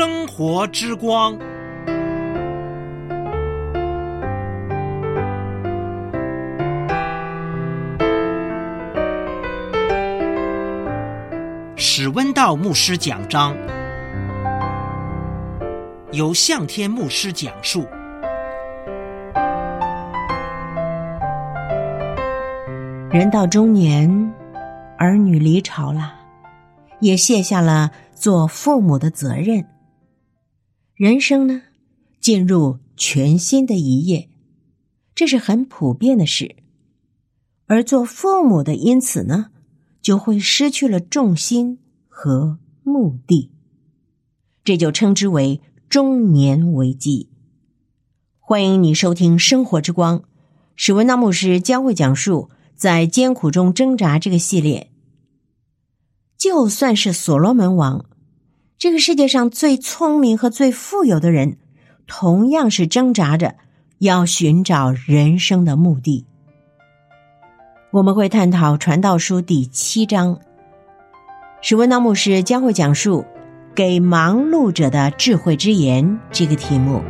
生活之光。史温道牧师讲章，由向天牧师讲述。 人到中年，儿女离巢了，也卸下了做父母的责任。人生呢，进入全新的一页，这是很普遍的事。而做父母的因此呢，就会失去了重心和目的，这就称之为中年危机。欢迎你收听生活之光，史温道牧师将会讲述在艰苦中挣扎这个系列。就算是所罗门王，这个世界上最聪明和最富有的人，同样是挣扎着要寻找人生的目的。我们会探讨传道书第7章，史温道牧师将会讲述给忙碌者的智慧之言这个题目。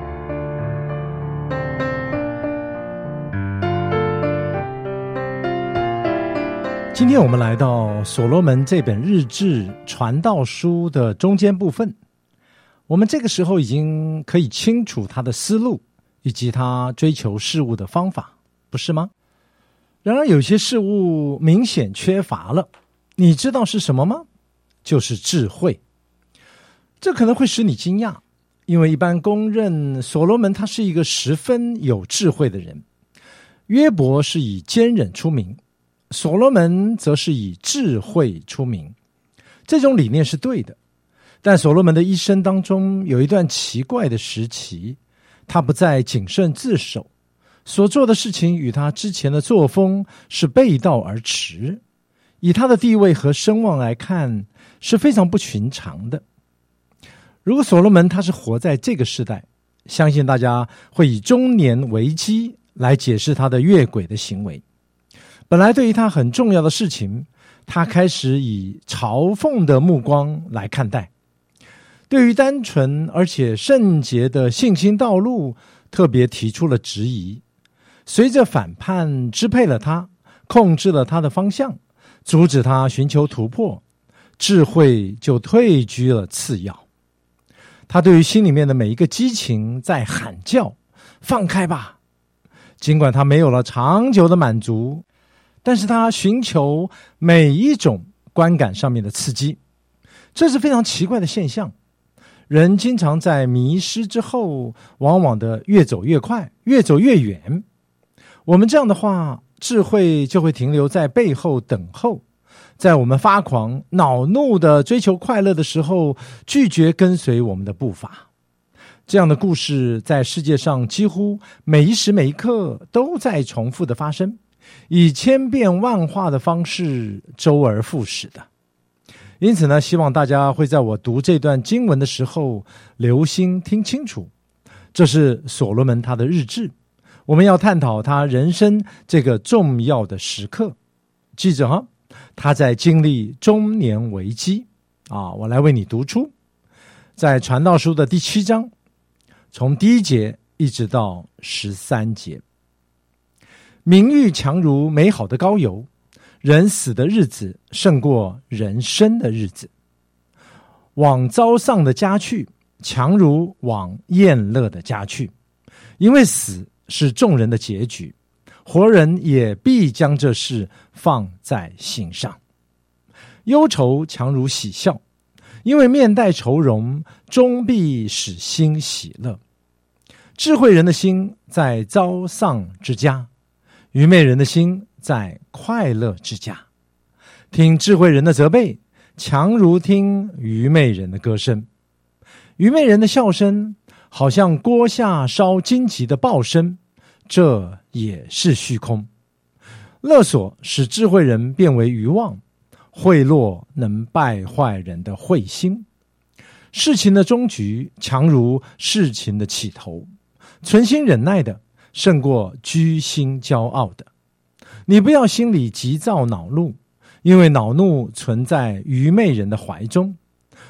今天我们来到所罗门这本日志传道书的中间部分，我们这个时候已经可以清楚他的思路以及他追求事物的方法，不是吗？然而有些事物明显缺乏了，你知道是什么吗？就是智慧。这可能会使你惊讶，因为一般公认所罗门他是一个十分有智慧的人。约伯是以坚忍出名，所罗门则是以智慧出名。这种理念是对的，但所罗门的一生当中有一段奇怪的时期，他不再谨慎自守，所做的事情与他之前的作风是背道而驰，以他的地位和声望来看是非常不寻常的。如果所罗门他是活在这个时代，相信大家会以中年危机来解释他的越轨的行为。本来对于他很重要的事情，他开始以嘲讽的目光来看待。对于单纯而且圣洁的信心道路，特别提出了质疑。随着反叛支配了他，控制了他的方向，阻止他寻求突破，智慧就退居了次要。他对于心里面的每一个激情在喊叫，放开吧。尽管他没有了长久的满足，但是他寻求每一种观感上面的刺激，这是非常奇怪的现象。人经常在迷失之后，往往的越走越快，越走越远。我们这样的话，智慧就会停留在背后等候，在我们发狂、恼怒的追求快乐的时候，拒绝跟随我们的步伐。这样的故事在世界上几乎每一时每一刻都在重复的发生，以千变万化的方式周而复始的。因此呢，希望大家会在我读这段经文的时候留心听清楚。这是所罗门他的日志，我们要探讨他人生这个重要的时刻。记着哈，他在经历中年危机我来为你读出，在传道书的第7章，从第1节一直到13节。名誉强如美好的膏油，人死的日子胜过人生的日子。往遭丧的家去，强如往宴乐的家去，因为死是众人的结局，活人也必将这事放在心上。忧愁强如喜笑，因为面带愁容，终必使心喜乐。智慧人的心在遭丧之家，愚昧人的心在快乐之家。听智慧人的责备，强如听愚昧人的歌声。愚昧人的笑声好像锅下烧荆棘的爆声，这也是虚空。勒索使智慧人变为愚妄，贿赂能败坏人的慧心。事情的终局强如事情的起头，存心忍耐的胜过居心骄傲的。你不要心里急躁恼怒，因为恼怒存在愚昧人的怀中。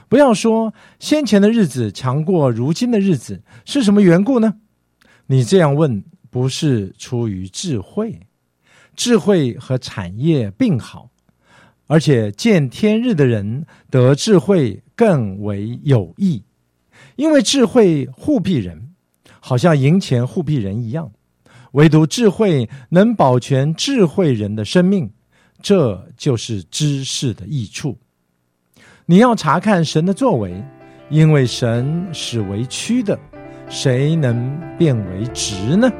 不要说先前的日子强过如今的日子，是什么缘故呢？你这样问，不是出于智慧，智慧和产业并好，而且见天日的人得智慧更为有益，因为智慧护庇人，好像银钱护庇人一样，唯独智慧能保全智慧人的生命，这就是知识的益处。你要查看神的作为，因为神使为曲的，谁能变为直呢？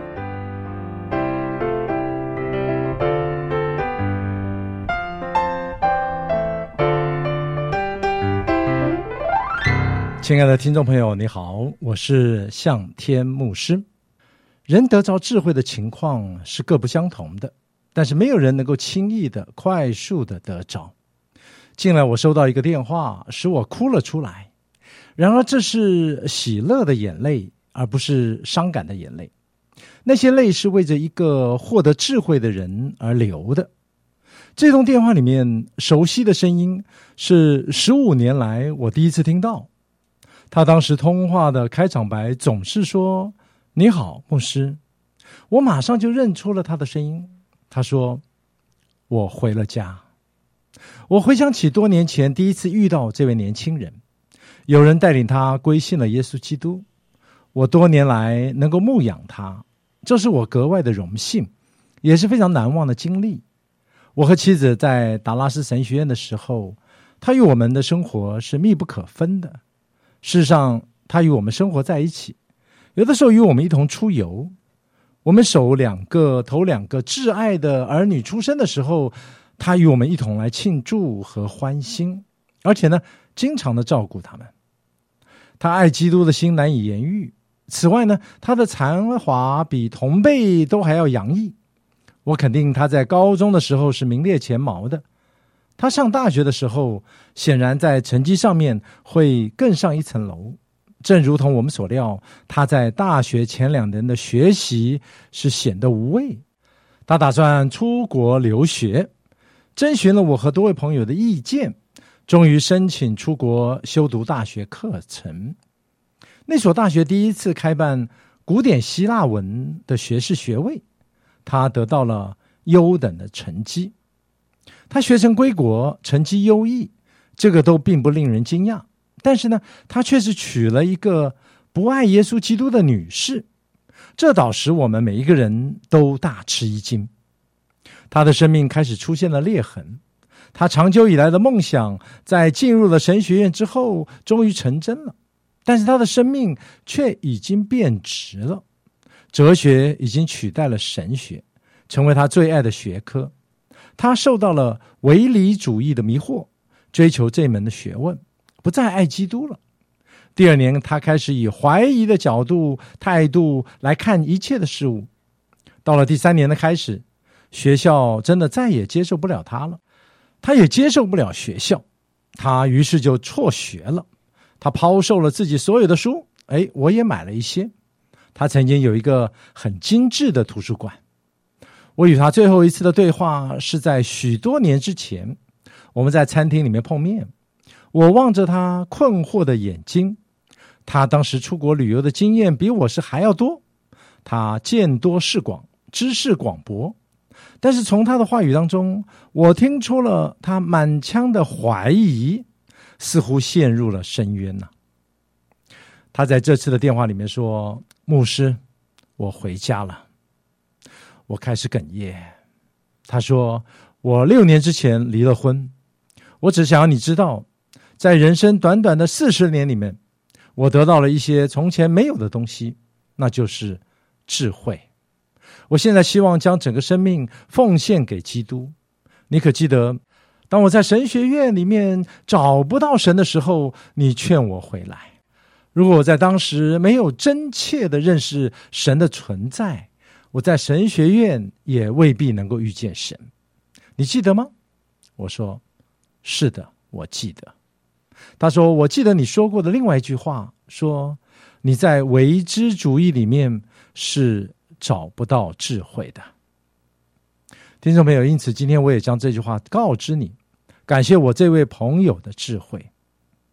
亲爱的听众朋友，你好，我是向天牧师。人得着智慧的情况是各不相同的，但是没有人能够轻易的、快速的得着。近来我收到一个电话，使我哭了出来。然而这是喜乐的眼泪，而不是伤感的眼泪。那些泪是为着一个获得智慧的人而流的。这通电话里面熟悉的声音是15年来我第一次听到。他当时通话的开场白总是说：“你好，牧师。”我马上就认出了他的声音。他说：“我回了家。”我回想起多年前第一次遇到这位年轻人，有人带领他归信了耶稣基督。我多年来能够牧养他，这是我格外的荣幸，也是非常难忘的经历。我和妻子在达拉斯神学院的时候，他与我们的生活是密不可分的。事实上，他与我们生活在一起，有的时候与我们一同出游。我们头两个挚爱的儿女出生的时候，他与我们一同来庆祝和欢欣，而且呢，经常的照顾他们。他爱基督的心难以言喻。此外呢，他的才华比同辈都还要洋溢。我肯定他在高中的时候是名列前茅的。他上大学的时候，显然在成绩上面会更上一层楼。正如同我们所料，他在大学前2年的学习是显得无味。他打算出国留学，征询了我和多位朋友的意见，终于申请出国修读大学课程。那所大学第一次开办古典希腊文的学士学位，他得到了优等的成绩。他学成归国，成绩优异，这个都并不令人惊讶。但是呢，他却是娶了一个不爱耶稣基督的女士，这倒使我们每一个人都大吃一惊。他的生命开始出现了裂痕，他长久以来的梦想在进入了神学院之后终于成真了，但是他的生命却已经变直了。哲学已经取代了神学，成为他最爱的学科。他受到了唯理主义的迷惑，追求这门的学问，不再爱基督了。第2年，他开始以怀疑的态度来看一切的事物。到了第3年的开始，学校真的再也接受不了他了，他也接受不了学校，他于是就辍学了。他抛售了自己所有的书，我也买了一些。他曾经有一个很精致的图书馆。我与他最后一次的对话是在许多年之前，我们在餐厅里面碰面。我望着他困惑的眼睛，他当时出国旅游的经验比我是还要多，他见多识广，知识广博。但是从他的话语当中，我听出了他满腔的怀疑，似乎陷入了深渊呐。他在这次的电话里面说：“牧师，我回家了。”我开始哽咽。他说：“我6年之前离了婚，我只想要你知道，在人生短短的40年里面，我得到了一些从前没有的东西，那就是智慧。我现在希望将整个生命奉献给基督。你可记得，当我在神学院里面找不到神的时候，你劝我回来。如果我在当时没有真切的认识神的存在，我在神学院也未必能够遇见神。你记得吗？”我说：“是的，我记得。”他说：“我记得你说过的另外一句话，说你在唯知主义里面是找不到智慧的。”听众朋友，因此今天我也将这句话告知你，感谢我这位朋友的智慧。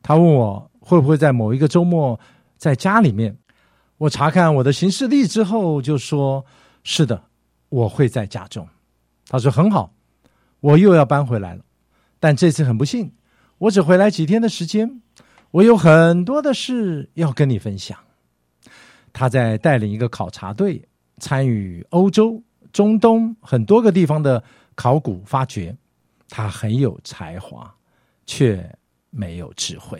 他问我会不会在某一个周末在家里面。我查看我的行事历之后就说，是的，我会在家中。他说很好，我又要搬回来了，但这次很不幸，我只回来几天的时间，我有很多的事要跟你分享。他在带领一个考察队，参与欧洲、中东很多个地方的考古发掘。他很有才华，却没有智慧。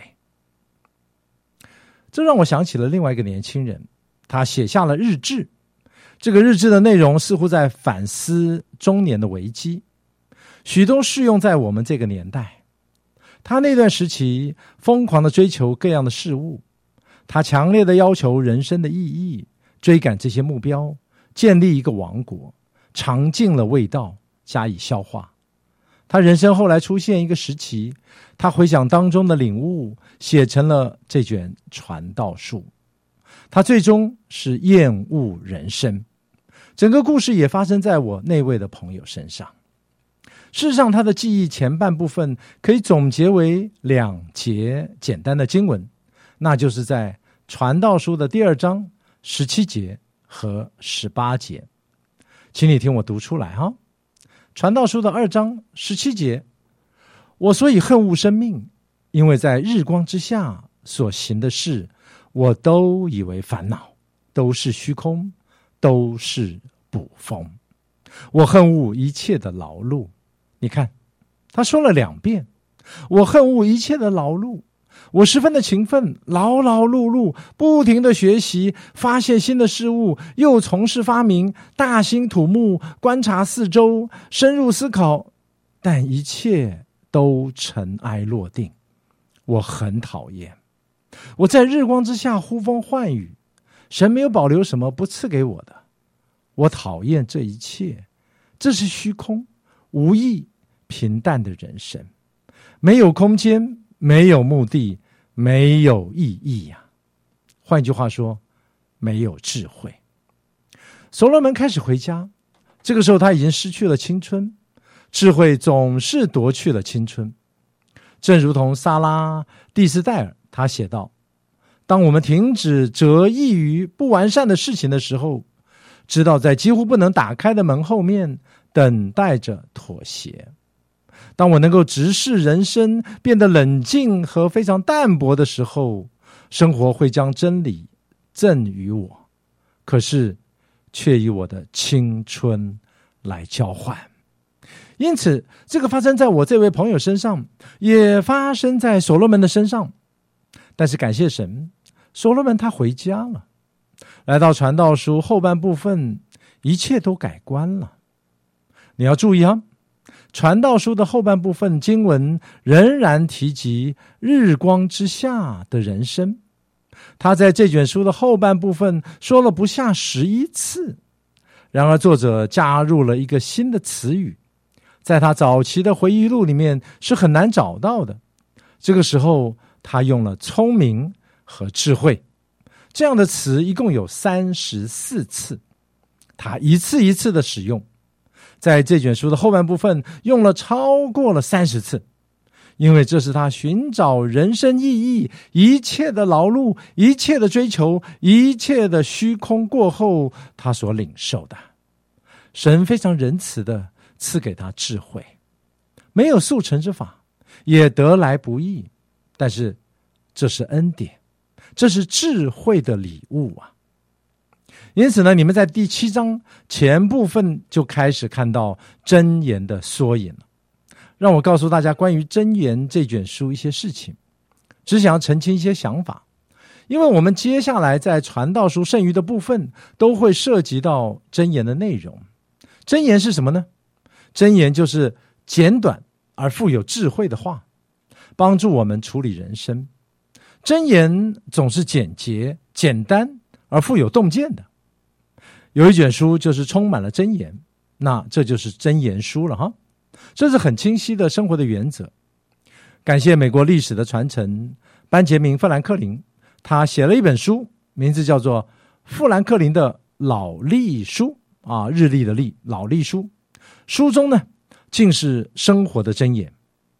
这让我想起了另外一个年轻人，他写下了日志。这个日志的内容似乎在反思中年的危机，许多适用在我们这个年代。他那段时期疯狂地追求各样的事物，他强烈地要求人生的意义，追赶这些目标，建立一个王国，尝尽了味道，加以消化。他人生后来出现一个时期，他回想当中的领悟，写成了这卷传道书。他最终是厌恶人生。整个故事也发生在我那位的朋友身上。事实上，他的记忆前半部分可以总结为2节简单的经文，那就是在传道书的第2章17节和18节。请你听我读出来哈。传道书的2章17节，我所以恨恶生命，因为在日光之下所行的事，我都以为烦恼，都是虚空，都是捕风。我恨恶一切的劳碌。你看，他说了2遍，我恨恶一切的劳碌。我十分的勤奋，劳劳碌碌，不停的学习，发现新的事物，又从事发明，大兴土木，观察四周，深入思考，但一切都尘埃落定。我很讨厌。我在日光之下呼风唤雨，神没有保留什么不赐给我的。我讨厌这一切，这是虚空、无益、平淡的人生，没有空间，没有目的，没有意义呀。换句话说，没有智慧。所罗门开始回家，这个时候他已经失去了青春，智慧总是夺去了青春。正如同撒拉蒂斯戴尔他写道，当我们停止折翼于不完善的事情的时候，知道在几乎不能打开的门后面等待着妥协。当我能够直视人生，变得冷静和非常淡薄的时候，生活会将真理赠予我，可是却以我的青春来交换。因此，这个发生在我这位朋友身上，也发生在所罗门的身上。但是感谢神，所罗门他回家了，来到传道书后半部分，一切都改观了。你要注意啊，传道书的后半部分经文仍然提及日光之下的人生。他在这卷书的后半部分说了不下11次，然而作者加入了一个新的词语，在他早期的回忆录里面是很难找到的。这个时候他用了聪明和智慧这样的词，一共有34次，他一次一次的使用，在这卷书的后半部分用了超过了30次，因为这是他寻找人生意义，一切的劳碌，一切的追求，一切的虚空过后他所领受的。神非常仁慈的赐给他智慧，没有速成之法，也得来不易，但是这是恩典，这是智慧的礼物啊。因此呢，你们在第7章前部分就开始看到箴言的缩影了。让我告诉大家关于箴言这卷书一些事情，只想要澄清一些想法，因为我们接下来在传道书剩余的部分都会涉及到箴言的内容。箴言是什么呢？箴言就是简短而富有智慧的话，帮助我们处理人生。箴言总是简洁、简单而富有洞见的。有一卷书就是充满了箴言，那这就是箴言书了哈。这是很清晰的生活的原则。感谢美国历史的传承，班杰明·富兰克林，他写了一本书，名字叫做《富兰克林的老历书》啊，日历的历，老历书。书中呢，尽是生活的箴言。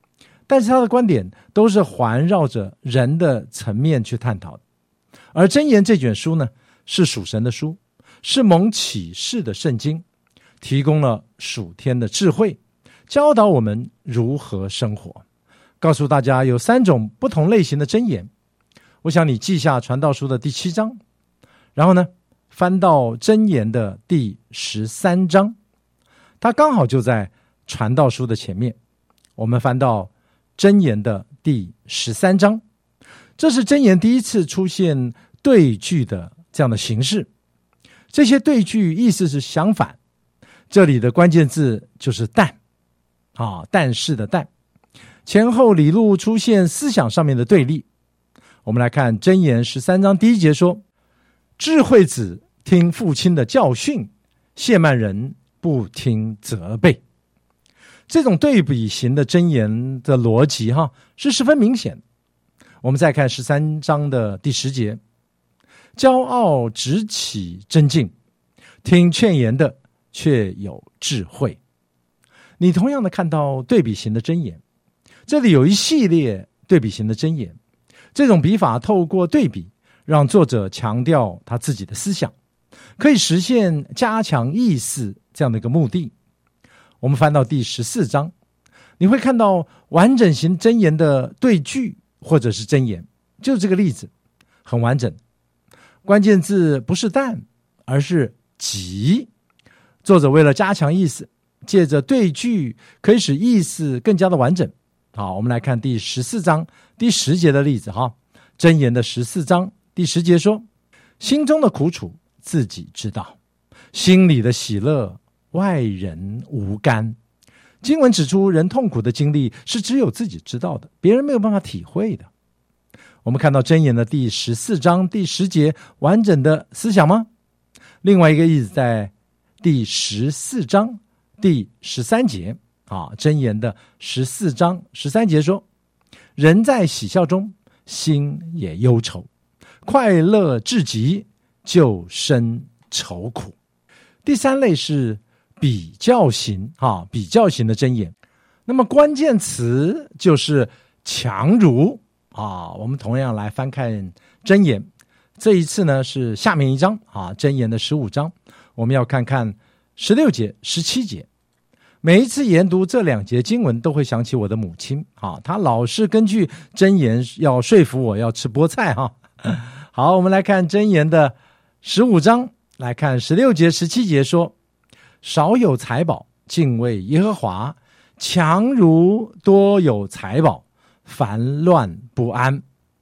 但是他的观点都是环绕着人的层面去探讨的。而箴言这卷书呢，是属神的书，是蒙启示的圣经，提供了属天的智慧，教导我们如何生活，告诉大家有3种不同类型的箴言。我想你记下传道书的第7章，然后呢翻到箴言的第13章，它刚好就在传道书的前面。我们翻到箴言的第13章，这是箴言第一次出现对句的这样的形式。这些对句意思是相反，这里的关键字就是但，但是的但，前后理路出现思想上面的对立。我们来看箴言13章第1节说，智慧子听父亲的教训，亵慢人不听责备。这种对比型的箴言的逻辑是十分明显。我们再看13章的第10节，骄傲直起争竞，听劝言的却有智慧。你同样的看到对比型的箴言，这里有一系列对比型的箴言。这种笔法透过对比，让作者强调他自己的思想，可以实现加强意思这样的一个目的。我们翻到第14章，你会看到完整型箴言的对句或者是箴言，就是这个例子，很完整。关键字不是但，而是即。作者为了加强意思，借着对句可以使意思更加的完整。好，我们来看第14章第10节的例子箴言的14章第10节说，心中的苦楚自己知道，心里的喜乐外人无干。经文指出，人痛苦的经历是只有自己知道的，别人没有办法体会的。我们看到箴言的第14章第10节完整的思想吗？另外一个意思在第14章第13节箴言的14章13节说，人在喜笑中，心也忧愁，快乐至极，就生愁苦。第3类是比较型比较型的箴言。那么关键词就是强如我们同样来翻看箴言，这一次呢是下面一章箴言的15章，我们要看看16节17节。每一次研读这2节经文，都会想起我的母亲她老是根据箴言要说服我要吃菠菜好，我们来看箴言的15章，来看16节17节说，少有财宝，敬畏耶和华，强如多有财宝，烦乱不安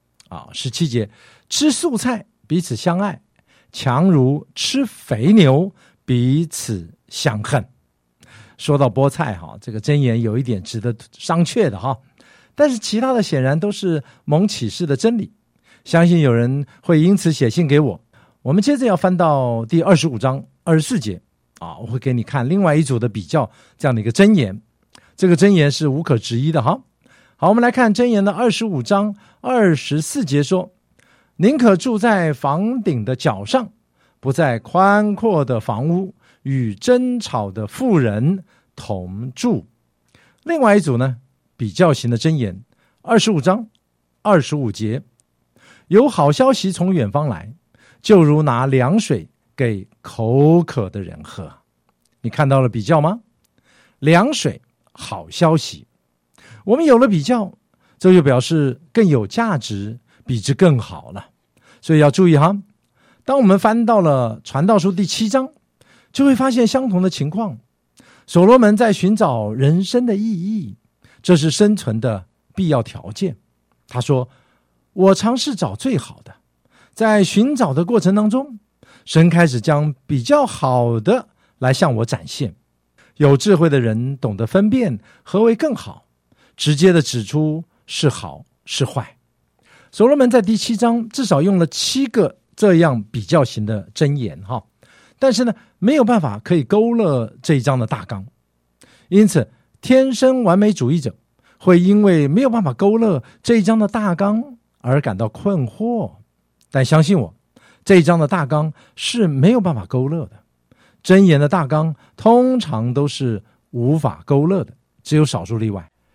17节，吃素菜，彼此相爱，强如吃肥牛，彼此相恨。说到菠菜这个箴言有一点值得商榷的但是其他的显然都是蒙启示的真理，相信有人会因此写信给我。我们接着要翻到第25章24节我会给你看另外一组的比较这样的一个箴言，这个箴言是无可置疑的好，我们来看箴言的25章24节说，宁可住在房顶的角上，不在宽阔的房屋与争吵的妇人同住。另外一组呢，比较型的箴言25章25节，有好消息从远方来，就如拿凉水给口渴的人喝。你看到了比较吗？凉水，好消息。我们有了比较，这就表示更有价值，比之更好了。所以要注意当我们翻到了传道书第7章，就会发现相同的情况。所罗门在寻找人生的意义，这是生存的必要条件。他说，我尝试找最好的，在寻找的过程当中，神开始将比较好的来向我展现。有智慧的人懂得分辨何为更好，直接的指出是好是坏。所罗门在第7章至少用了7个这样比较型的箴言但是呢，没有办法可以勾勒这一章的大纲。因此天生完美主义者会因为没有办法勾勒这一章的大纲而感到困惑，但相信我，这一章的大纲是没有办法勾勒的。箴言的大纲通常都是无法勾勒的，只有少数例外。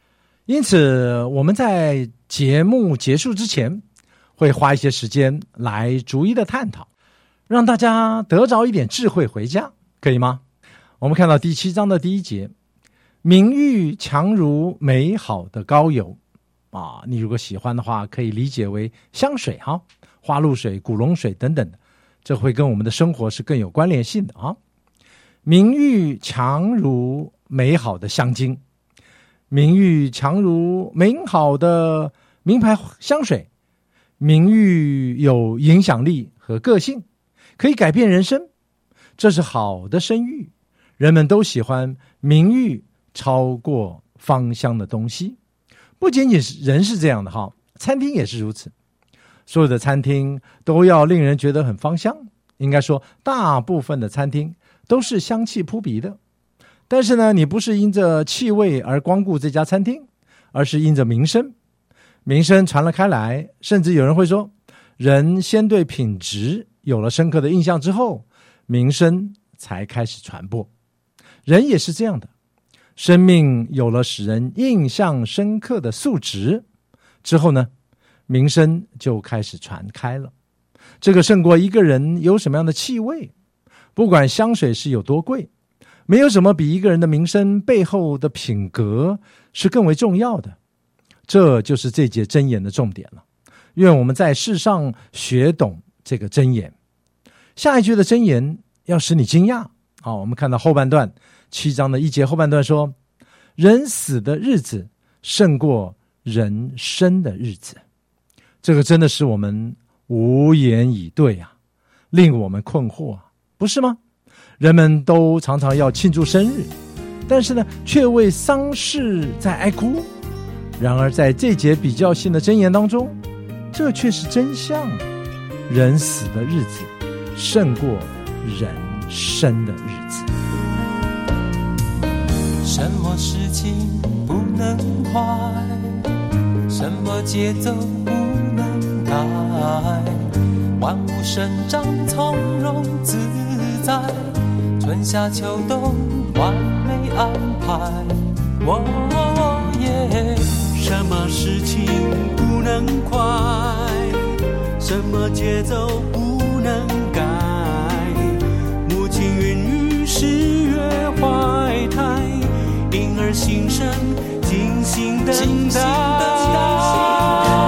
因此我们在节目结束之前会花一些时间来逐一的探讨，让大家得着一点智慧回家，可以吗？我们看到第7章的第1节，名誉强如美好的膏油啊，你如果喜欢的话，可以理解为香水哈，花露水、古龙水等等的，这会跟我们的生活是更有关联性的啊。名誉强如美好的香精，名誉强如美好的名牌香水，名誉有影响力和个性，可以改变人生，这是好的声誉。人们都喜欢名誉超过芳香的东西，不仅仅是人是这样的哈，餐厅也是如此。所有的餐厅都要令人觉得很芳香，应该说大部分的餐厅都是香气扑鼻的。但是呢，你不是因着气味而光顾这家餐厅，而是因着名声。名声传了开来，甚至有人会说，人先对品质有了深刻的印象之后，名声才开始传播。人也是这样的，生命有了使人印象深刻的素质之后呢，名声就开始传开了。这个胜过一个人有什么样的气味，不管香水是有多贵，没有什么比一个人的名声背后的品格是更为重要的。这就是这节箴言的重点了。愿我们在世上学懂这个箴言。下一句的箴言要使你惊讶我们看到后半段7章的1节后半段说，人死的日子胜过人生的日子。这个真的是我们无言以对啊，令我们困惑啊，不是吗？人们都常常要庆祝生日，但是呢，却为丧事在哀哭。然而在这节比较性的箴言当中，这却是真相。人死的日子胜过人生的日子。 什么事情不能快，什么节奏不能改，万物生长从容自在，春夏秋冬完美安排。 什么事情不能快，什么节奏不能改，母亲孕育10月怀胎，婴儿新生精心等待。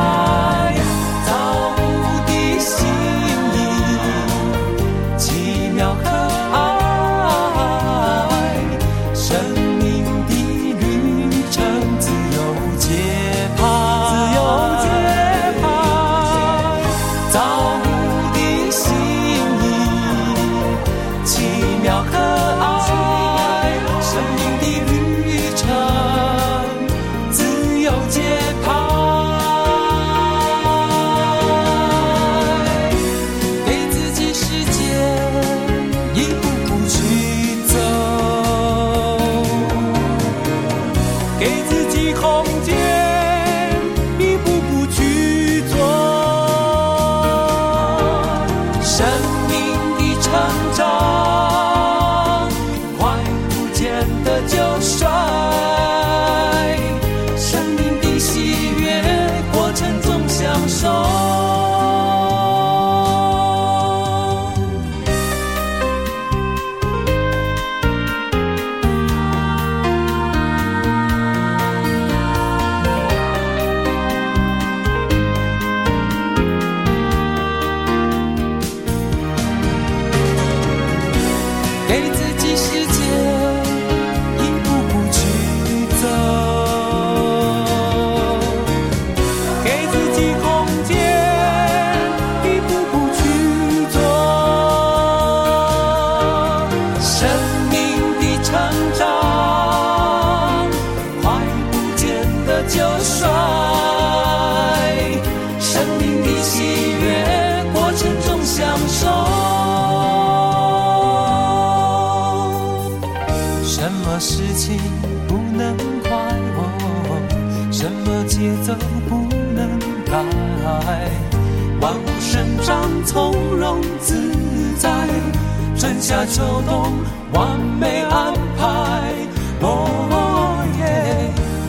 事情不能快什么节奏不能改，万物生长从容自在，春夏秋冬完美安排。什么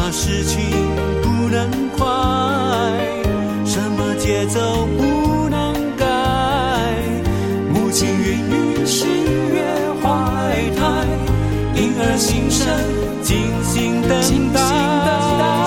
么事情不能快？什么节奏不能改？母亲孕育十月怀胎，婴儿新生精心等待。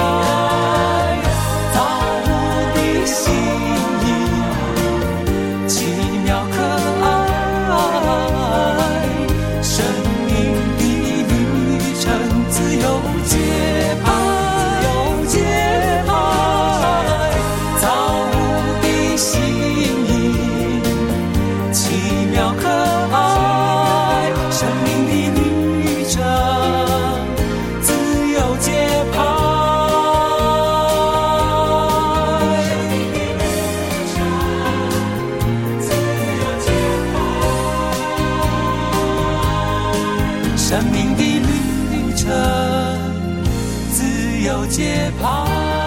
生命的旅程，自由节拍。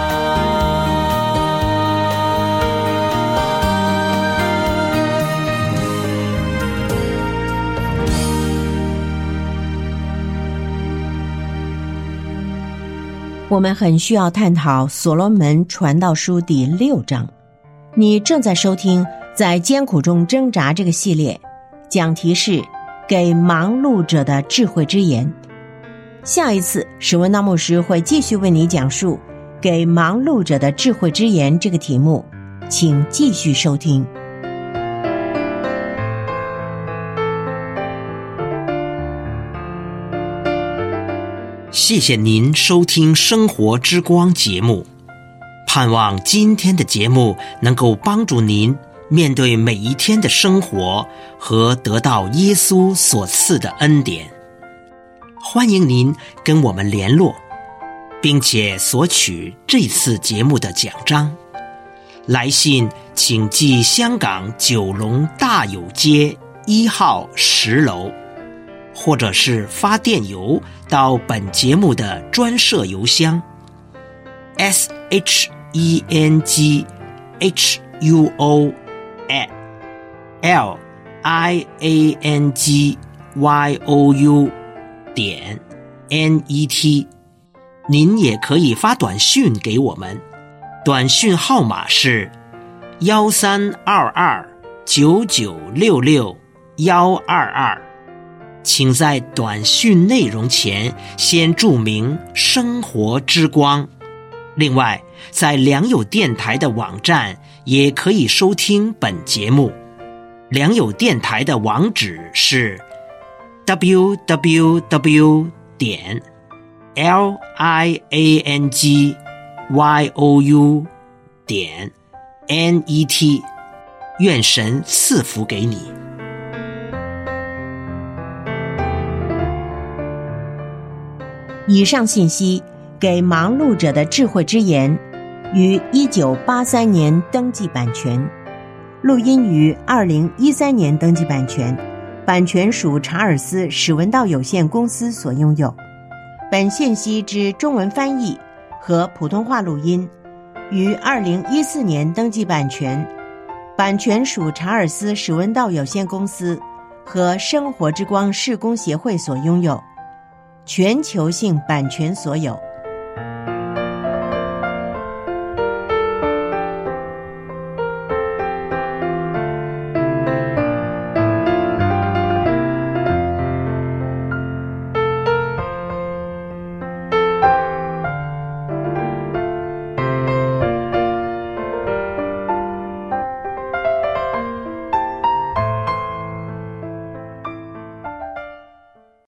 我们很需要探讨所罗门传道书第6章。你正在收听在艰苦中挣扎这个系列，讲题是给忙碌者的智慧之言。下一次史文道牧师会继续为你讲述给忙碌者的智慧之言这个题目，请继续收听。 谢谢您收听生活之光节目，盼望今天的节目能够帮助您面对每一天的生活和得到耶稣所赐的恩典。欢迎您跟我们联络，并且索取这次节目的奖章。来信请寄香港九龙大有街1号10楼，或者是发电邮到本节目的专设邮箱 shengyu@liangyou.net。 您也可以发短讯给我们，短讯号码是132299662122，请在短讯内容前先注明生活之光。另外，在良友电台的网站也可以收听本节目。良友电台的网址是 www.liangyou.net。 愿神赐福给你。 以上信息给忙碌者的智慧之言于1983年登记版权，录音于2013年登记版权，版权属查尔斯·史文道有限公司所拥有。本信息之中文翻译和普通话录音于2014年登记版权，版权属查尔斯·史文道有限公司和生活之光事工协会所拥有，全球性版权所有。